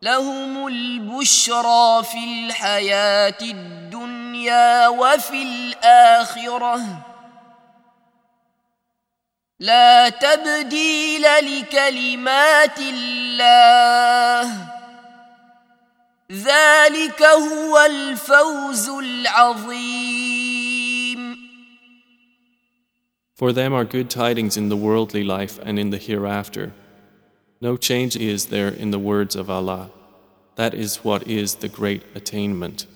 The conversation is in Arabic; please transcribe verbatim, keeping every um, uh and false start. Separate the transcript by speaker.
Speaker 1: لهم البشرى في الحياة الدنيا وفي الآخرة لا تبديل لكلمات الله ذلك هو الفوز العظيم.
Speaker 2: For them are good tidings in the worldly life and in the hereafter. No change is there in the words of Allah. That is what is the great attainment.